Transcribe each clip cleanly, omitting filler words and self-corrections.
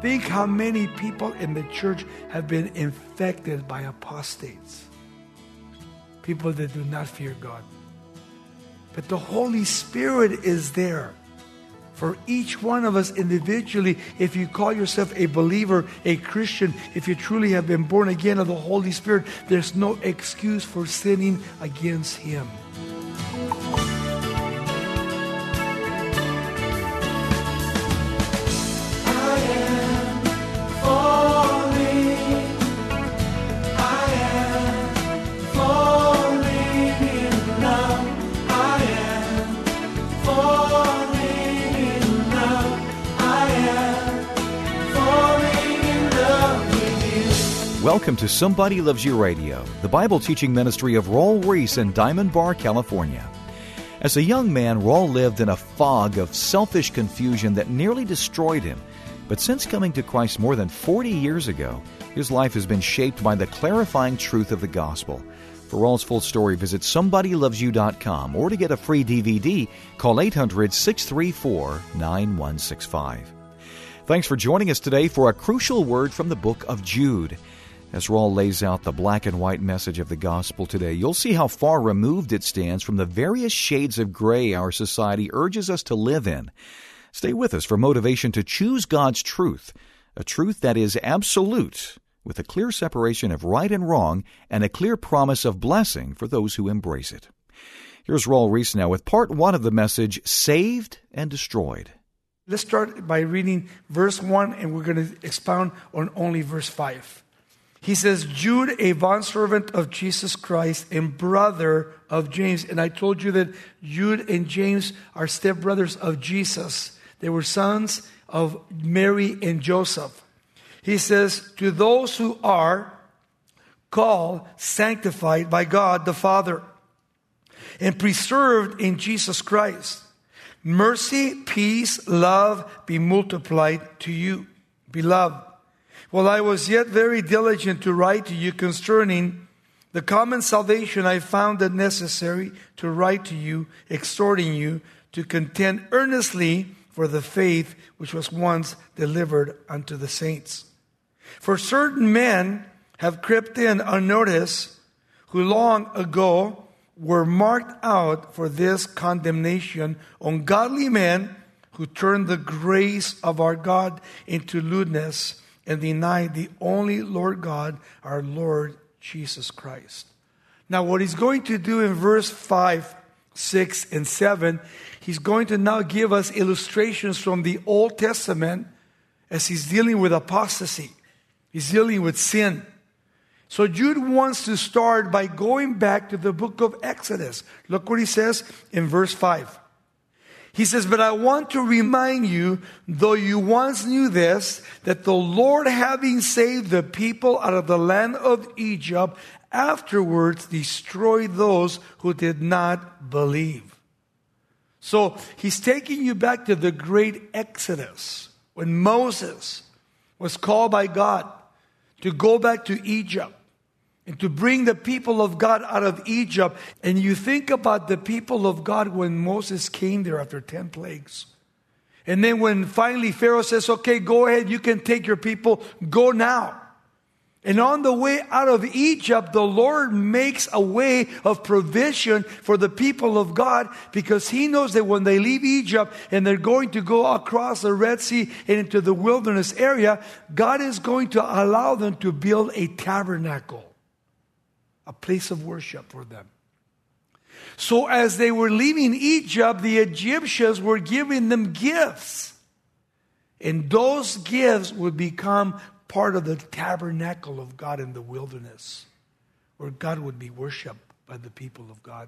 Think how many people in the church have been infected by apostates. People that do not fear God. But the Holy Spirit is there for each one of us individually. If you call yourself a believer, a Christian, if you truly have been born again of the Holy Spirit, there's no excuse for sinning against Him. Welcome to Somebody Loves You Radio, the Bible teaching ministry of Raul Ries in Diamond Bar, California. As a young man, Raul lived in a fog of selfish confusion that nearly destroyed him. But since coming to Christ more than 40 years ago, his life has been shaped by the clarifying truth of the gospel. For Raul's full story, visit somebodylovesyou.com, or to get a free DVD, call 800-634-9165. Thanks for joining us today for a crucial word from the book of Jude. As Raul lays out the black and white message of the gospel today, you'll see how far removed it stands from the various shades of gray our society urges us to live in. Stay with us for motivation to choose God's truth, a truth that is absolute, with a clear separation of right and wrong and a clear promise of blessing for those who embrace it. Here's Raul Ries now with part 1 of the message, Saved and Destroyed. Let's start by reading verse 1, and we're going to expound on only verse 5. He says, Jude, a bondservant of Jesus Christ and brother of James. And I told you that Jude and James are stepbrothers of Jesus. They were sons of Mary and Joseph. He says, to those who are called, sanctified by God the Father, and preserved in Jesus Christ, mercy, peace, love be multiplied to you, beloved. While I was yet very diligent to write to you concerning the common salvation, I found it necessary to write to you, exhorting you to contend earnestly for the faith which was once delivered unto the saints. For certain men have crept in unnoticed, who long ago were marked out for this condemnation, ungodly men who turned the grace of our God into lewdness, and deny the only Lord God, our Lord Jesus Christ. Now, what he's going to do in verse 5, 6, and 7, he's going to now give us illustrations from the Old Testament as he's dealing with apostasy. He's dealing with sin. So Jude wants to start by going back to the book of Exodus. Look what he says in verse 5. He says, but I want to remind you, though you once knew this, that the Lord, having saved the people out of the land of Egypt, afterwards destroyed those who did not believe. So he's taking you back to the great Exodus, when Moses was called by God to go back to Egypt and to bring the people of God out of Egypt. And you think about the people of God when Moses came there after 10 plagues. And then when finally Pharaoh says, okay, go ahead, you can take your people, go now. And on the way out of Egypt, the Lord makes a way of provision for the people of God, because He knows that when they leave Egypt and they're going to go across the Red Sea and into the wilderness area, God is going to allow them to build a tabernacle, a place of worship for them. So as they were leaving Egypt, the Egyptians were giving them gifts. And those gifts would become part of the tabernacle of God in the wilderness, where God would be worshipped by the people of God.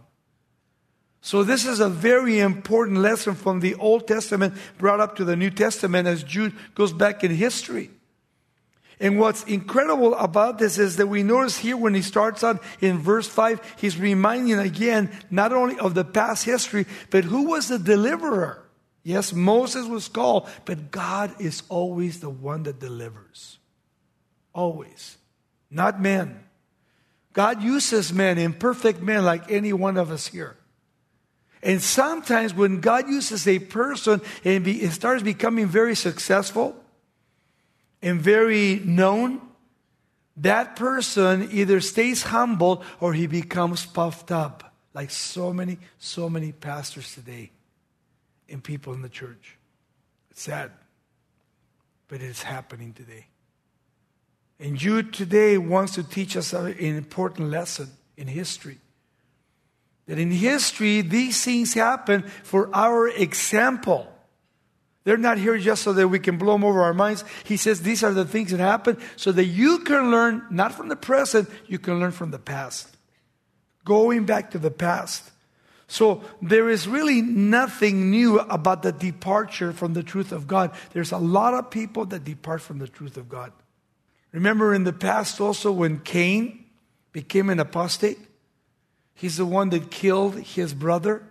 So this is a very important lesson from the Old Testament brought up to the New Testament as Jude goes back in history. And what's incredible about this is that we notice here when he starts out in verse 5, he's reminding again not only of the past history, but who was the deliverer. Yes, Moses was called, but God is always the one that delivers. Always. Not men. God uses men, imperfect men like any one of us here. And sometimes when God uses a person and it starts becoming very successful, and very known, that person either stays humble or he becomes puffed up, like so many pastors today and people in the church. It's sad, but it is happening today. And Jude today wants to teach us an important lesson in history. That in history, these things happen for our example. They're not here just so that we can blow them over our minds. He says these are the things that happen so that you can learn, not from the present, you can learn from the past. Going back to the past. So there is really nothing new about the departure from the truth of God. There's a lot of people that depart from the truth of God. Remember in the past also when Cain became an apostate? He's the one that killed his brother.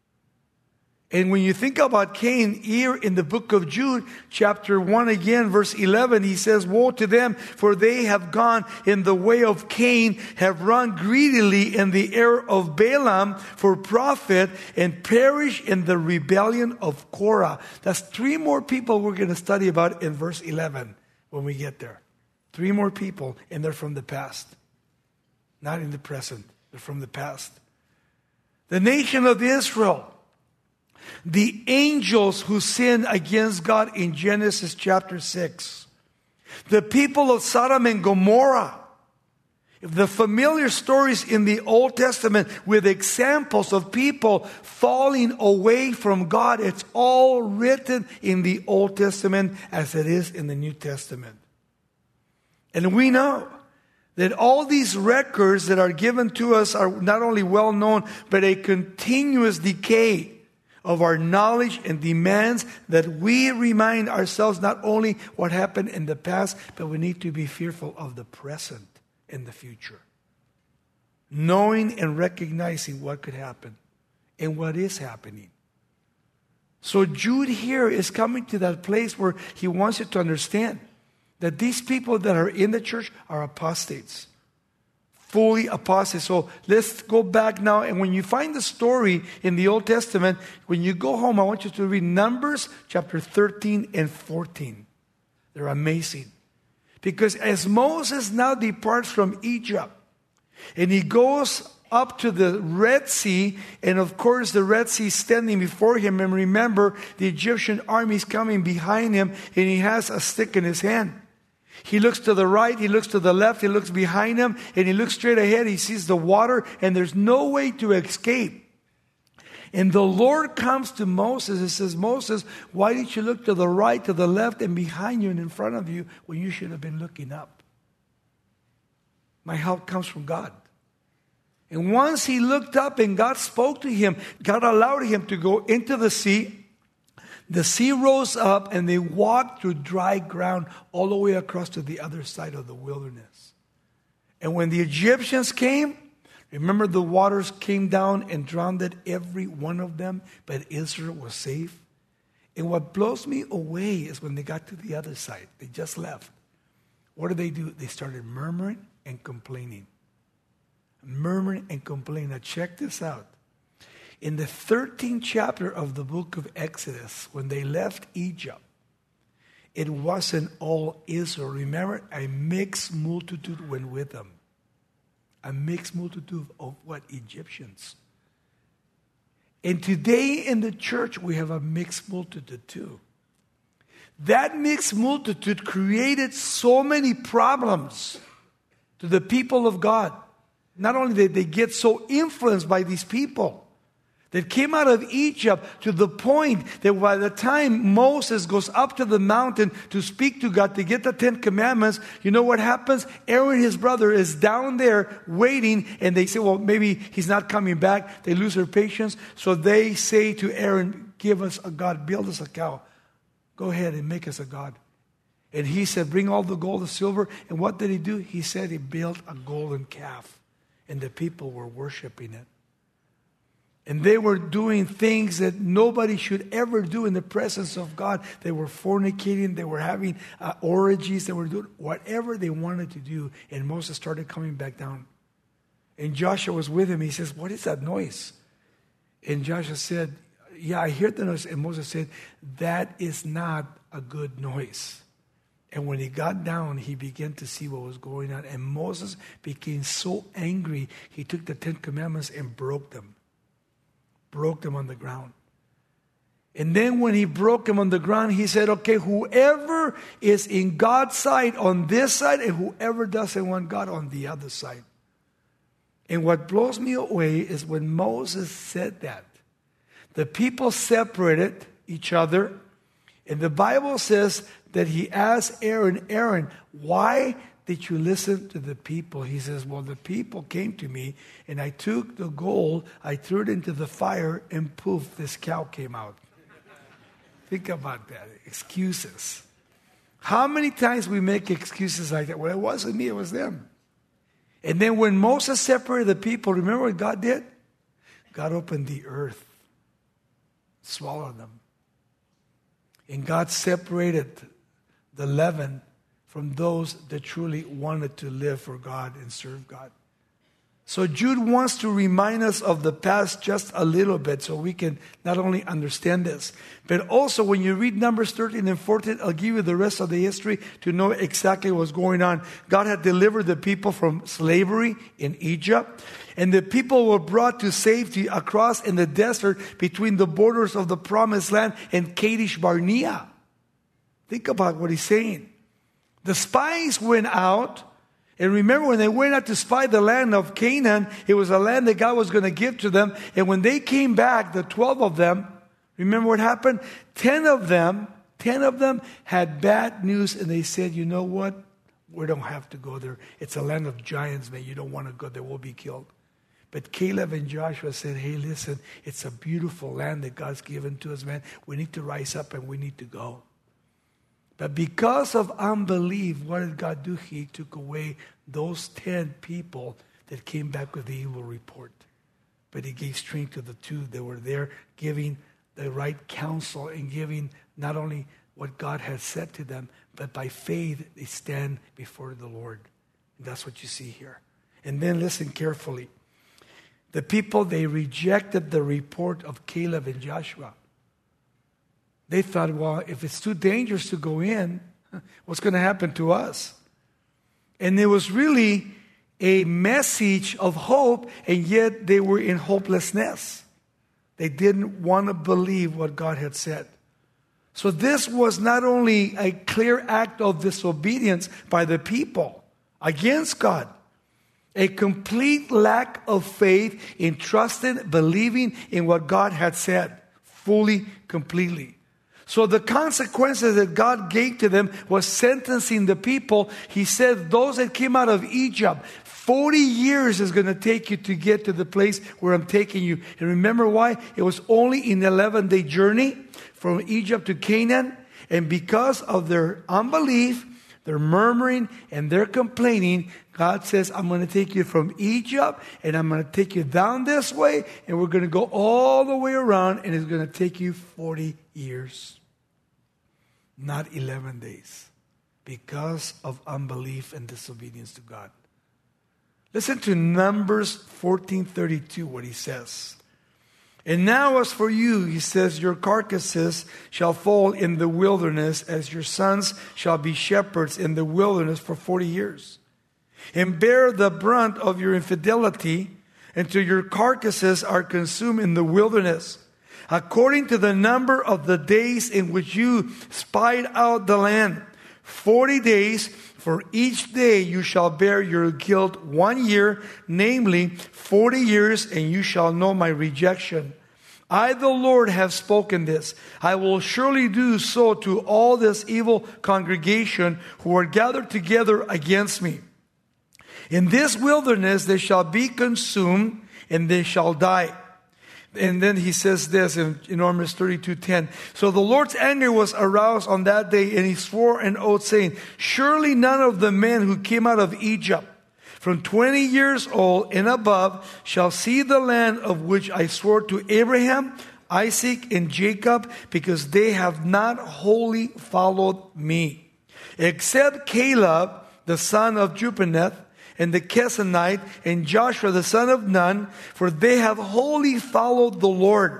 And when you think about Cain, here in the book of Jude, chapter 1 again, verse 11, he says, "Woe to them, for they have gone in the way of Cain, have run greedily in the error of Balaam for profit, and perish in the rebellion of Korah." That's 3 more people we're going to study about in verse 11 when we get there. 3 more people, and they're from the past. Not in the present, they're from the past. The nation of Israel. The angels who sinned against God in Genesis chapter 6. The people of Sodom and Gomorrah. The familiar stories in the Old Testament with examples of people falling away from God. It's all written in the Old Testament as it is in the New Testament. And we know that all these records that are given to us are not only well known, but a continuous decay of our knowledge and demands that we remind ourselves not only what happened in the past, but we need to be fearful of the present and the future. Knowing and recognizing what could happen and what is happening. So Jude here is coming to that place where he wants you to understand that these people that are in the church are apostates. Fully apostate. So let's go back now. And when you find the story in the Old Testament, when you go home, I want you to read Numbers chapter 13 and 14. They're amazing. Because as Moses now departs from Egypt, and he goes up to the Red Sea, and of course the Red Sea is standing before him, and remember, the Egyptian army is coming behind him, and he has a stick in his hand. He looks to the right, he looks to the left, he looks behind him, and he looks straight ahead. He sees the water, and there's no way to escape. And the Lord comes to Moses and says, "Moses, why did you look to the right, to the left, and behind you and in front of you when you should have been looking up?" My help comes from God. And once he looked up and God spoke to him, God allowed him to go into the sea. The sea rose up and they walked through dry ground all the way across to the other side of the wilderness. And when the Egyptians came, remember the waters came down and drowned every one of them, but Israel was safe. And what blows me away is when they got to the other side, they just left. What did they do? They started murmuring and complaining. Murmuring and complaining. Now check this out. In the 13th chapter of the book of Exodus, when they left Egypt, it wasn't all Israel. Remember, a mixed multitude went with them. A mixed multitude of what? Egyptians. And today in the church, we have a mixed multitude too. That mixed multitude created so many problems to the people of God. Not only did they get so influenced by these people that came out of Egypt, to the point that by the time Moses goes up to the mountain to speak to God, to get the 10 Commandments, you know what happens? Aaron, his brother, is down there waiting, and they say, well, maybe he's not coming back. They lose their patience. So they say to Aaron, give us a God, build us a cow. Go ahead and make us a God. And he said, bring all the gold and silver. And what did he do? He said he built a golden calf. And the people were worshiping it. And they were doing things that nobody should ever do in the presence of God. They were fornicating. They were having orgies. They were doing whatever they wanted to do. And Moses started coming back down. And Joshua was with him. He says, what is that noise? And Joshua said, yeah, I hear the noise. And Moses said, that is not a good noise. And when he got down, he began to see what was going on. And Moses became so angry, he took the 10 Commandments and broke them. Broke them on the ground. And then when he broke them on the ground, he said, okay, whoever is in God's side on this side, and whoever doesn't want God on the other side. And what blows me away is when Moses said that, the people separated each other. And the Bible says that he asked Aaron, why did you listen to the people? He says, well, the people came to me, and I took the gold, I threw it into the fire, and poof, this cow came out. Think about that. Excuses. How many times we make excuses like that? Well, it wasn't me, it was them. And then when Moses separated the people, remember what God did? God opened the earth, swallowed them. And God separated the leaven from those that truly wanted to live for God and serve God. So Jude wants to remind us of the past just a little bit so we can not only understand this, but also when you read Numbers 13 and 14, I'll give you the rest of the history to know exactly what's going on. God had delivered the people from slavery in Egypt, and the people were brought to safety across in the desert between the borders of the Promised Land and Kadesh Barnea. Think about what he's saying. The spies went out. And remember, when they went out to spy the land of Canaan, it was a land that God was going to give to them. And when they came back, the 12 of them, remember what happened? 10 of them had bad news. And they said, you know what? We don't have to go there. It's a land of giants, man. You don't want to go there. We'll be killed. But Caleb and Joshua said, hey, listen, it's a beautiful land that God's given to us, man. We need to rise up and we need to go. But because of unbelief, what did God do? He took away those 10 people that came back with the evil report. But he gave strength to the 2 that were there, giving the right counsel and giving not only what God had said to them, but by faith they stand before the Lord. And that's what you see here. And then listen carefully. The people, they rejected the report of Caleb and Joshua. They thought, well, if it's too dangerous to go in, what's going to happen to us? And it was really a message of hope, and yet they were in hopelessness. They didn't want to believe what God had said. So this was not only a clear act of disobedience by the people against God, a complete lack of faith in trusting, believing in what God had said, fully, completely. So the consequences that God gave to them was sentencing the people. He said, those that came out of Egypt, 40 years is going to take you to get to the place where I'm taking you. And remember why? It was only an 11-day journey from Egypt to Canaan. And because of their unbelief, their murmuring, and their complaining, God says, I'm going to take you from Egypt, and I'm going to take you down this way, and we're going to go all the way around, and it's going to take you 40 years. Not 11 days, because of unbelief and disobedience to God. Listen to Numbers 14:32, what he says. And now as for you, he says, your carcasses shall fall in the wilderness, as your sons shall be shepherds in the wilderness for 40 years. And bear the brunt of your infidelity until your carcasses are consumed in the wilderness, according to the number of the days in which you spied out the land. 40 days, for each day you shall bear your guilt 1 year, namely 40 years, and you shall know my rejection. I, the Lord, have spoken this. I will surely do so to all this evil congregation who are gathered together against me. In this wilderness they shall be consumed, and they shall die. And then he says this in Numbers 32:10. So the Lord's anger was aroused on that day, and he swore an oath, saying, surely none of the men who came out of Egypt from 20 years old and above shall see the land of which I swore to Abraham, Isaac, and Jacob, because they have not wholly followed me, except Caleb, the son of Jephunneh, and the Kenizzite, and Joshua the son of Nun, for they have wholly followed the Lord.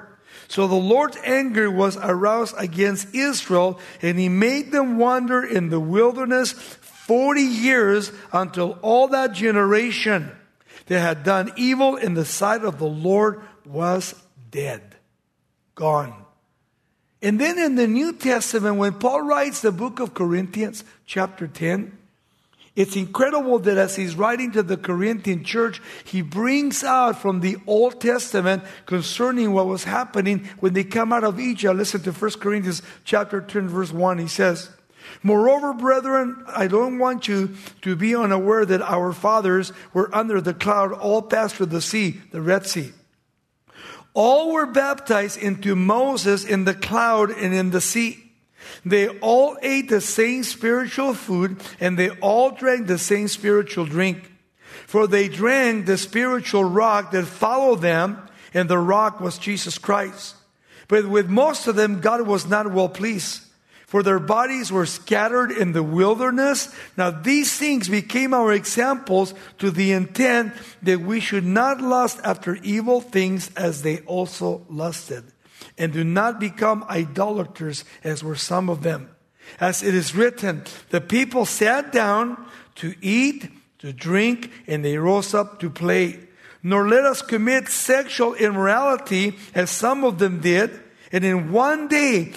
So the Lord's anger was aroused against Israel, and he made them wander in the wilderness 40 years until all that generation that had done evil in the sight of the Lord was dead, gone. And then in the New Testament, when Paul writes the book of Corinthians, chapter 10, it's incredible that as he's writing to the Corinthian church, he brings out from the Old Testament concerning what was happening when they come out of Egypt. Listen to 1 Corinthians chapter 10, verse 1. He says, "Moreover, brethren, I don't want you to be unaware that our fathers were under the cloud, all passed through the sea, the Red Sea. All were baptized into Moses in the cloud and in the sea. They all ate the same spiritual food, and they all drank the same spiritual drink. For they drank the spiritual rock that followed them, and the rock was Jesus Christ. But with most of them, God was not well pleased, for their bodies were scattered in the wilderness. Now these things became our examples to the intent that we should not lust after evil things as they also lusted. And do not become idolaters as were some of them. As it is written, the people sat down to eat, to drink, and they rose up to play. Nor let us commit sexual immorality as some of them did. And in one day,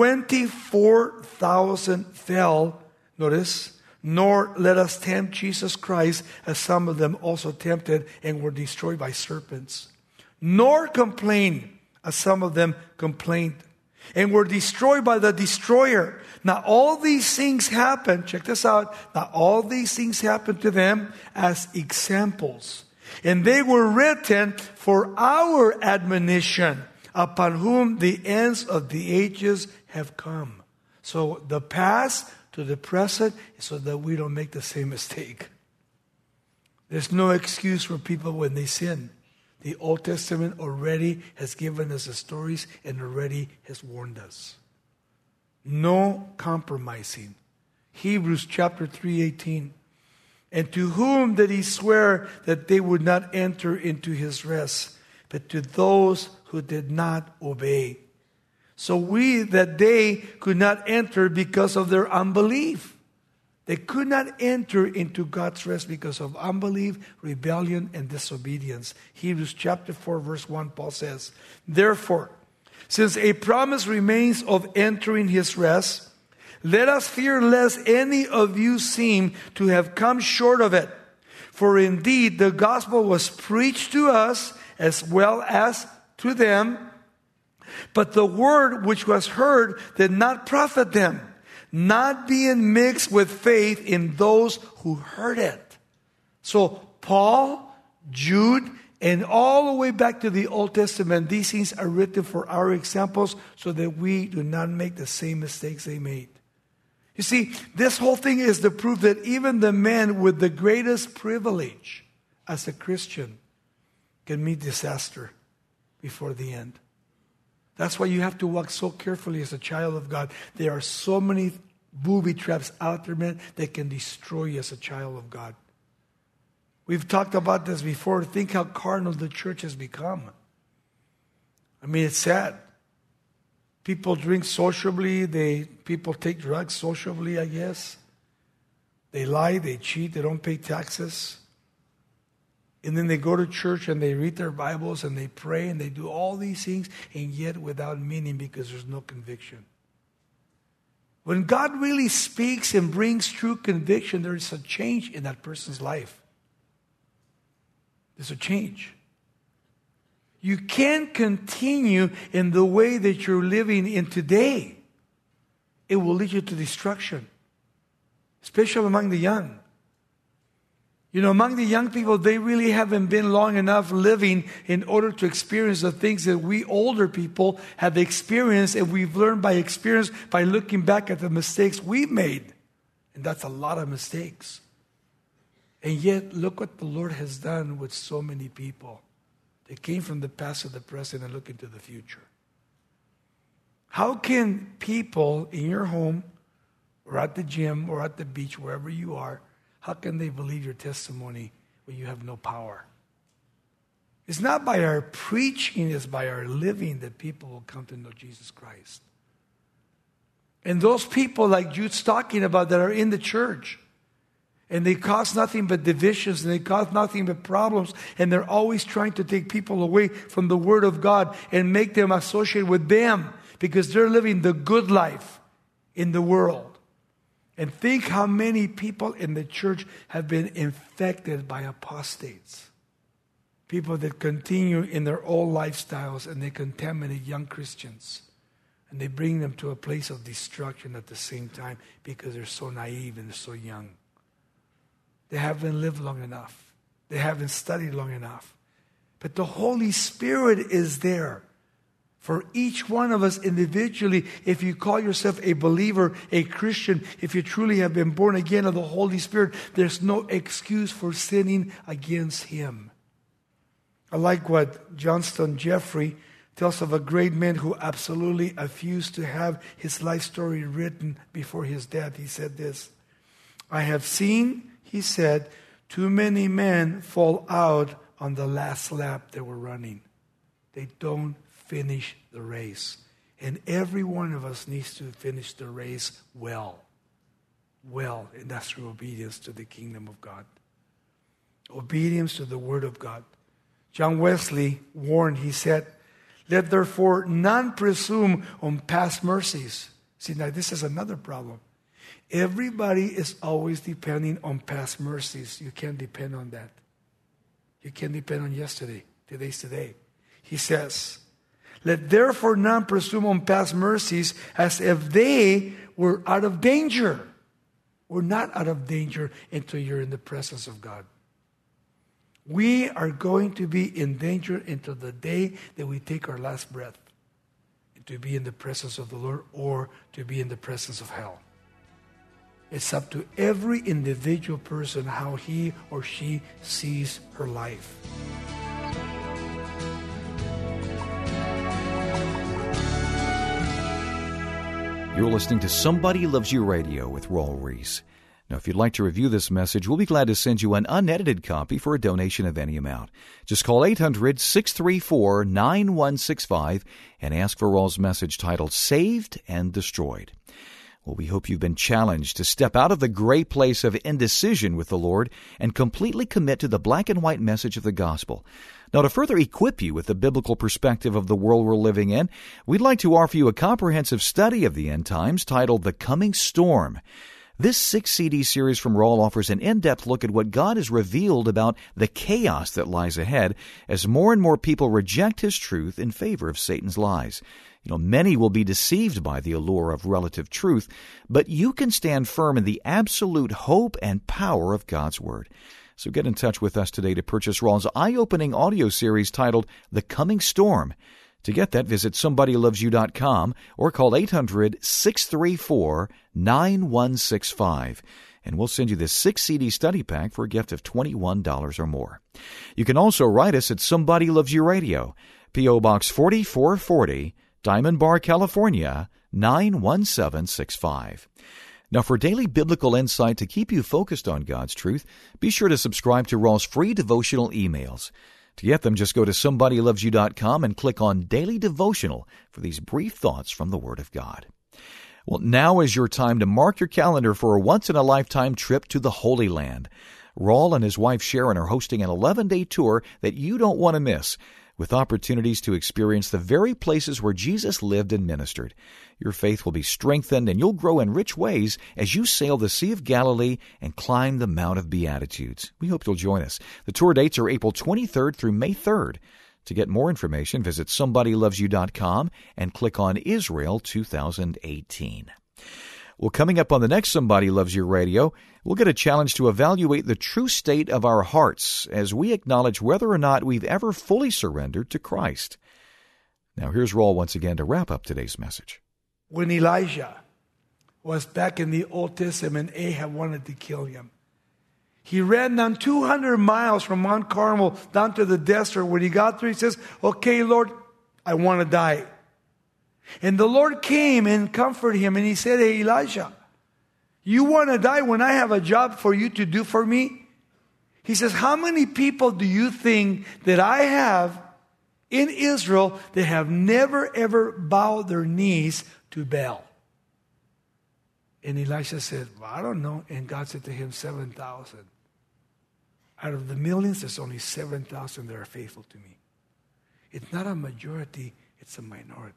24,000 fell. Notice, nor let us tempt Jesus Christ as some of them also tempted and were destroyed by serpents. Nor complain as some of them complained and were destroyed by the destroyer. Now all these things happened, check this out, now all these things happened to them as examples. And they were written for our admonition, upon whom the ends of the ages have come. So the past to the present, so that we don't make the same mistake. There's no excuse for people when they sin. The Old Testament already has given us the stories and already has warned us. No compromising. Hebrews chapter 3:18. And to whom did he swear that they would not enter into his rest, but to those who did not obey. So that they could not enter because of their unbelief. They could not enter into God's rest because of unbelief, rebellion, and disobedience. Hebrews chapter 4, verse 1, Paul says, "Therefore, since a promise remains of entering his rest, let us fear lest any of you seem to have come short of it. For indeed, the gospel was preached to us as well as to them, but the word which was heard did not profit them, not being mixed with faith in those who heard it." So Paul, Jude, and all the way back to the Old Testament, these things are written for our examples so that we do not make the same mistakes they made. You see, this whole thing is the proof that even the man with the greatest privilege as a Christian can meet disaster before the end. That's why you have to walk so carefully as a child of God. There are so many booby traps out there, man, that can destroy you as a child of God. We've talked about this before. Think how carnal the church has become. I mean, it's sad. People drink sociably. People take drugs sociably, I guess. They lie, they cheat, they don't pay taxes. And then they go to church and they read their Bibles and they pray and they do all these things, and yet without meaning because there's no conviction. When God really speaks and brings true conviction, there is a change in that person's life. There's a change. You can't continue in the way that you're living in today. It will lead you to destruction, especially among the young. You know, among the young people, they really haven't been long enough living in order to experience the things that we older people have experienced, and we've learned by experience by looking back at the mistakes we've made. And that's a lot of mistakes. And yet, look what the Lord has done with so many people. They came from the past to the present and look into the future. How can people in your home or at the gym or at the beach, wherever you are, how can they believe your testimony when you have no power? It's not by our preaching, it's by our living that people will come to know Jesus Christ. And those people like Jude's talking about that are in the church, and they cause nothing but divisions, and they cause nothing but problems, and they're always trying to take people away from the Word of God and make them associate with them because they're living the good life in the world. And think how many people in the church have been infected by apostates. People that continue in their old lifestyles, and they contaminate young Christians. And they bring them to a place of destruction at the same time because they're so naive and they're so young. They haven't lived long enough. They haven't studied long enough. But the Holy Spirit is there for each one of us individually. If you call yourself a believer, a Christian, if you truly have been born again of the Holy Spirit, there's no excuse for sinning against Him. I like what Johnston Jeffrey tells of a great man who absolutely refused to have his life story written before his death. He said this, "I have seen," he said, "too many men fall out on the last lap they were running. They don't finish the race." And every one of us needs to finish the race well. Well, and that's through obedience to the kingdom of God. Obedience to the Word of God. John Wesley warned, he said, "Let therefore none presume on past mercies." See, now this is another problem. Everybody is always depending on past mercies. You can't depend on that. You can't depend on yesterday. Today's today. He says, "Let therefore none presume on past mercies as if they were out of danger." We're not out of danger until you're in the presence of God. We are going to be in danger until the day that we take our last breath, to be in the presence of the Lord or to be in the presence of hell. It's up to every individual person how he or she sees her life. You're listening to Somebody Loves You Radio with Raul Ries. Now, if you'd like to review this message, we'll be glad to send you an unedited copy for a donation of any amount. Just call 800-634-9165 and ask for Raul's message titled Saved and Destroyed. Well, we hope you've been challenged to step out of the gray place of indecision with the Lord and completely commit to the black and white message of the gospel. Now, to further equip you with the biblical perspective of the world we're living in, we'd like to offer you a comprehensive study of the end times titled The Coming Storm. This 6-CD series from Raul offers an in-depth look at what God has revealed about the chaos that lies ahead as more and more people reject His truth in favor of Satan's lies. Many will be deceived by the allure of relative truth, but you can stand firm in the absolute hope and power of God's Word. So get in touch with us today to purchase Raul's eye-opening audio series titled The Coming Storm. To get that, visit SomebodyLovesYou.com or call 800-634-9165. And we'll send you this 6-CD study pack for a gift of $21 or more. You can also write us at Somebody Loves You Radio, P.O. Box 4440, Diamond Bar, California, 91765. Now, for daily biblical insight to keep you focused on God's truth, be sure to subscribe to Raul's free devotional emails. To get them, just go to SomebodyLovesYou.com and click on Daily Devotional for these brief thoughts from the Word of God. Well, now is your time to mark your calendar for a once-in-a-lifetime trip to the Holy Land. Raul and his wife Sharon are hosting an 11-day tour that you don't want to miss, with opportunities to experience the very places where Jesus lived and ministered. Your faith will be strengthened and you'll grow in rich ways as you sail the Sea of Galilee and climb the Mount of Beatitudes. We hope you'll join us. The tour dates are April 23rd through May 3rd. To get more information, visit SomebodyLovesYou.com and click on Israel 2018. Well, coming up on the next Somebody Loves You Radio, we'll get a challenge to evaluate the true state of our hearts as we acknowledge whether or not we've ever fully surrendered to Christ. Now, here's Raul once again to wrap up today's message. When Elijah was back in the Old Testament, Ahab wanted to kill him. He ran down 200 miles from Mount Carmel down to the desert. When he got there, he says, "Okay, Lord, I want to die." And the Lord came and comforted him, and He said, "Hey, Elijah, you want to die when I have a job for you to do for me?" He says, how many people do you think that I have in Israel that have never ever bowed their knees to Baal? And Elisha said, well, I don't know. And God said to him, 7,000. Out of the millions, there's only 7,000 that are faithful to me. It's not a majority, it's a minority.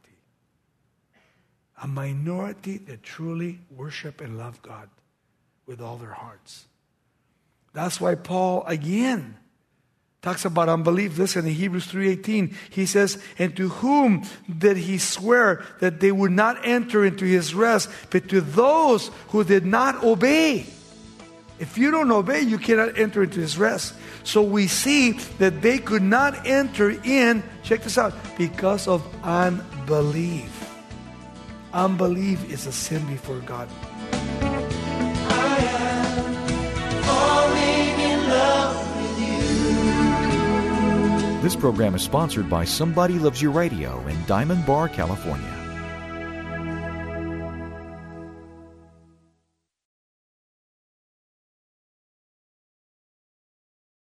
A minority that truly worship and love God with all their hearts. That's why Paul, again, talks about unbelief. Listen, in Hebrews 3:18, he says, and to whom did he swear that they would not enter into his rest, but to those who did not obey? If you don't obey, you cannot enter into his rest. So we see that they could not enter in, check this out, because of unbelief. Unbelief is a sin before God. I am falling in love with you. This program is sponsored by Somebody Loves You Radio in Diamond Bar, California.